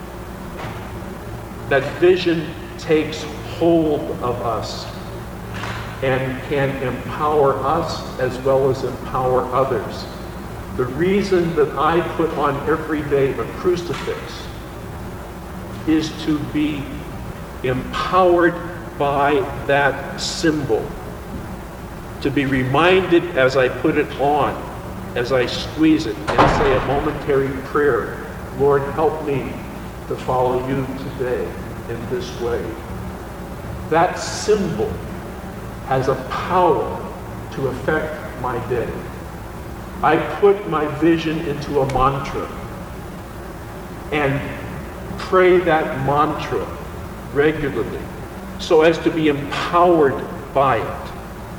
Speaker 1: that vision takes hold of us and can empower us as well as empower others. The reason that I put on every day a crucifix is to be empowered by that symbol, to be reminded as I put it on, as I squeeze it and say a momentary prayer, Lord, help me to follow you today in this way. That symbol has a power to affect my day. I put my vision into a mantra and pray that mantra regularly so as to be empowered by it.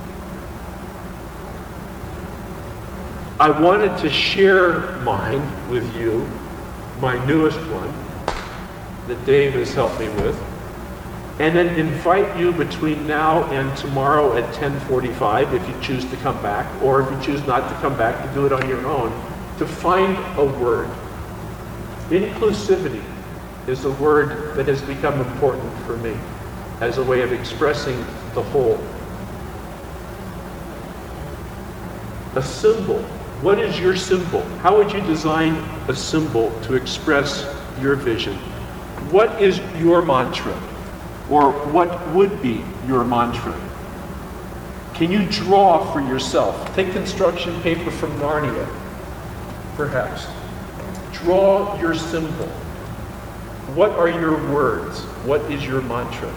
Speaker 1: I wanted to share mine with you, my newest one, that Dave has helped me with, and then invite you between now and tomorrow at ten forty-five, if you choose to come back, or if you choose not to come back, to do it on your own, to find a word. Inclusivity is a word that has become important for me as a way of expressing the whole. A symbol What is your symbol? How would you design a symbol to express your vision? What is your mantra? Or what would be your mantra? Can you draw for yourself? Take construction paper from Narnia, perhaps. Draw your symbol. What are your words? What is your mantra?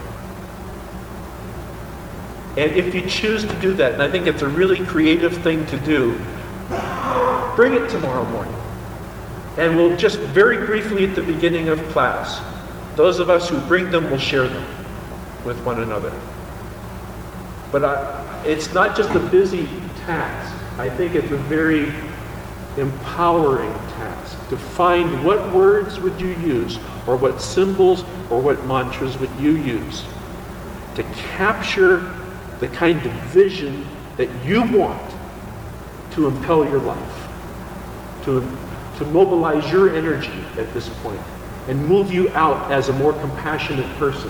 Speaker 1: And if you choose to do that, and I think it's a really creative thing to do, bring it tomorrow morning. And we'll just very briefly at the beginning of class, those of us who bring them will share them with one another. But I, it's not just a busy task. I think it's a very empowering task to find what words would you use, or what symbols or what mantras would you use to capture the kind of vision that you want to impel your life, to, to mobilize your energy at this point, and move you out as a more compassionate person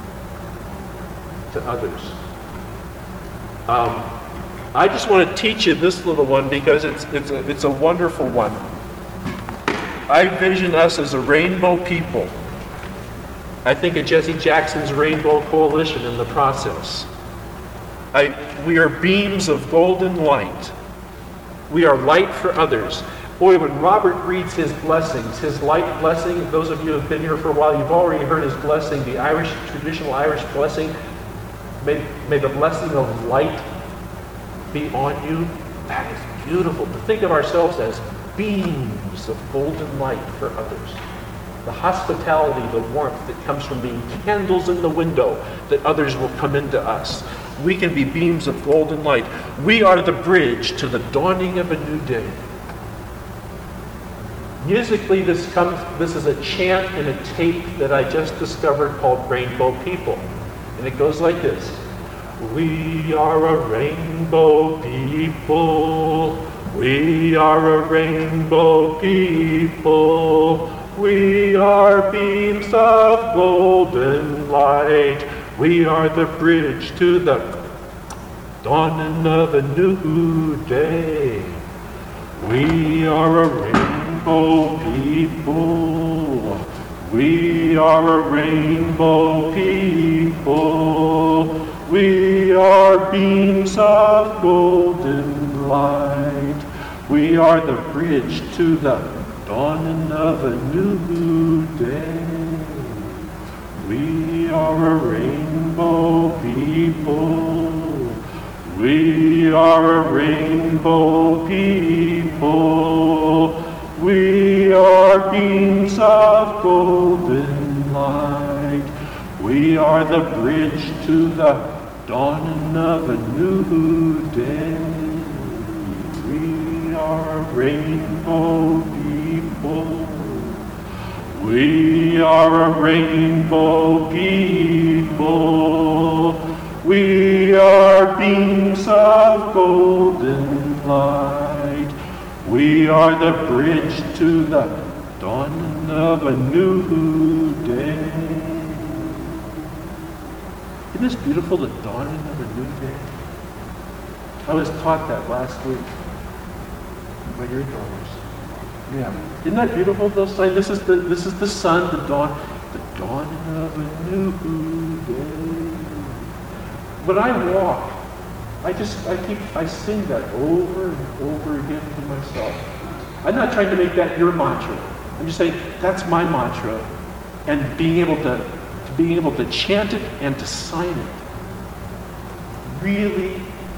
Speaker 1: to others. Um, I just want to teach you this little one because it's, it's, a, it's a wonderful one. I vision us as a rainbow people. I think of Jesse Jackson's Rainbow Coalition in the process. I, we are beams of golden light. We are light for others. Boy, when Robert reads his blessings, his light blessing, those of you who have been here for a while, you've already heard his blessing, the Irish, traditional Irish blessing. May, may the blessing of light be on you. That is beautiful. To think of ourselves as beams of golden light for others. The hospitality, the warmth that comes from being candles in the window, that others will come into us. We can be beams of golden light. We are the bridge to the dawning of a new day. Musically, this comes. This is a chant in a tape that I just discovered called Rainbow People. And it goes like this. We are a rainbow people. We are a rainbow people. We are beams of golden light. We are the bridge to the dawning of a new day. We are a rainbow people. We are a rainbow people. We are beams of golden light. We are the bridge to the dawning of a new day. We are a rainbow people. We are a rainbow people. We are beams of golden light. We are the bridge to the dawning of a new day. We are a rainbow people. We are a rainbow people. We are beams of golden light. We are the bridge to the dawning of a new day. Isn't this beautiful, the dawning of a new day? I was taught that last week by your daughters. Yeah. Isn't that beautiful, those signs? This is the this is the sun, the dawn, the dawning of a new day. When I walk, I just I keep I sing that over and over again to myself. I'm not trying to make that your mantra. I'm just saying that's my mantra, and being able to, to being able to chant it and to sign it. Really,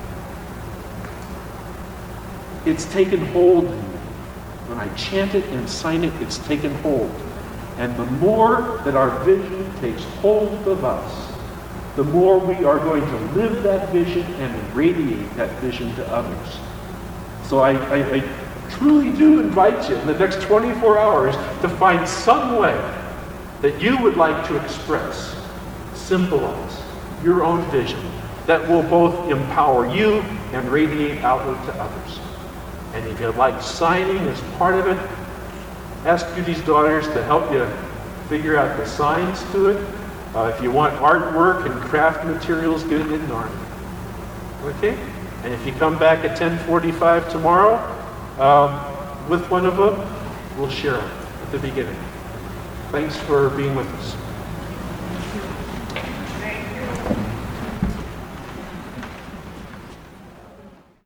Speaker 1: it's taken hold in me. When I chant it and sign it, it's taken hold. And the more that our vision takes hold of us, the more we are going to live that vision and radiate that vision to others. So I, I, I truly do invite you in the next twenty-four hours to find some way that you would like to express, symbolize your own vision that will both empower you and radiate outward to others. And if you'd like signing as part of it, ask Judy's daughters to help you figure out the signs to it. Uh, if you want artwork and craft materials, get it in Narnia. Okay? And if you come back at ten forty-five tomorrow, um, with one of them, we'll share them at the beginning. Thanks for being with us.